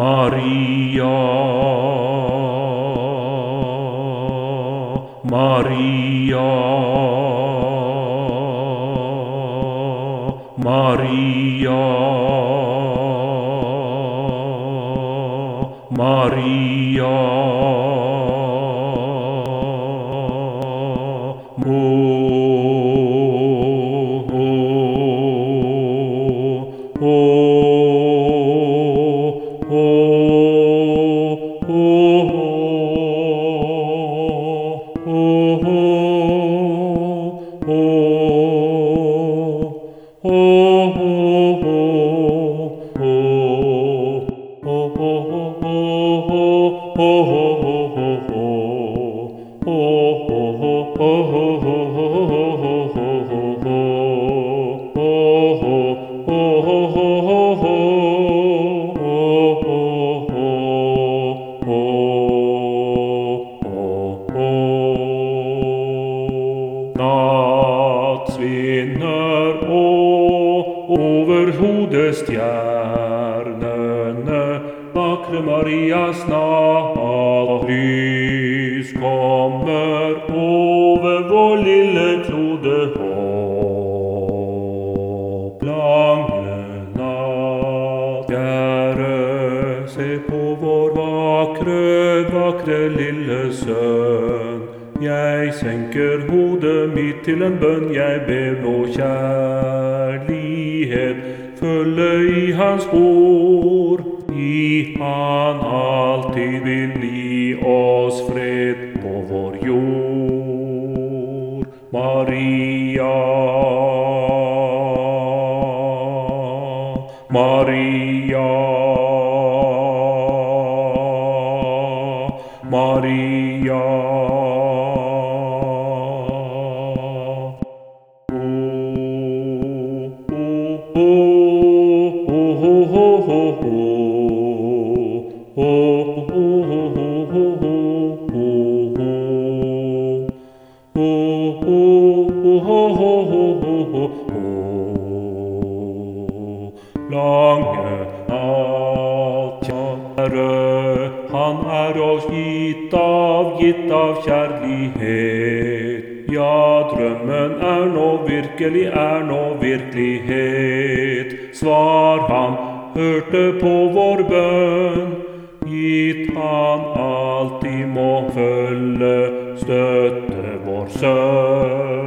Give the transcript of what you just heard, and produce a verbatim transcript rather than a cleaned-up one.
Maria, Maria, Maria, Maria, Natt svinner over hodet stjernene, vakre Marias natt. Lys kommer over vår lille klode, håp. Lange natt, kjære, se på vår vakre, vakre lille sønn. Jeg senker hodet mitt til en bønn, jeg ber nå kjærlighet følge i hans spor. I han alltid vil gi oss fred på vår jord. Maria, Maria, Maria. Lange natt, kjære, han er oss gitt av, gitt av kjærlighet. Ja, drømmen er nå virkelig, er nå virkelighet. Svar han hørte på vår bønn, gitt han alltid må følge, støtte vår sønn.